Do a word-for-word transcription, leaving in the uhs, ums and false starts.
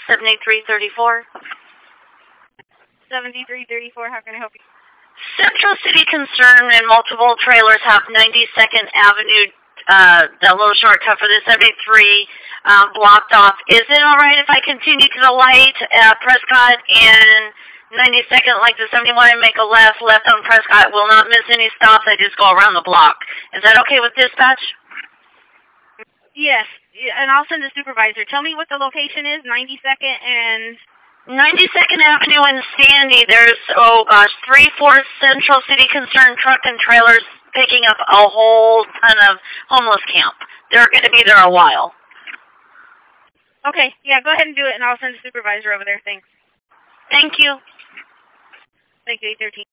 seventy-three thirty-four. seventy-three thirty-four, how can I help you? Central City Concern and multiple trailers have ninety-second Avenue, uh, the little shortcut for the seventy-three, um, blocked off. Is it all right if I continue to the light at Prescott and ninety-second, like the seventy-one, and make a left, left on Prescott? Will not miss any stops. I just go around the block. Is that okay with dispatch? Yes, and I'll send the supervisor. Tell me what the location is, ninety-second and... ninety-second Avenue in Sandy. There's, oh gosh, three, four Central City Concern truck and trailers picking up a whole ton of homeless camp. They're going to be there a while. Okay, yeah, go ahead and do it, and I'll send the supervisor over there. Thanks. Thank you. Thank you, eight thirteen.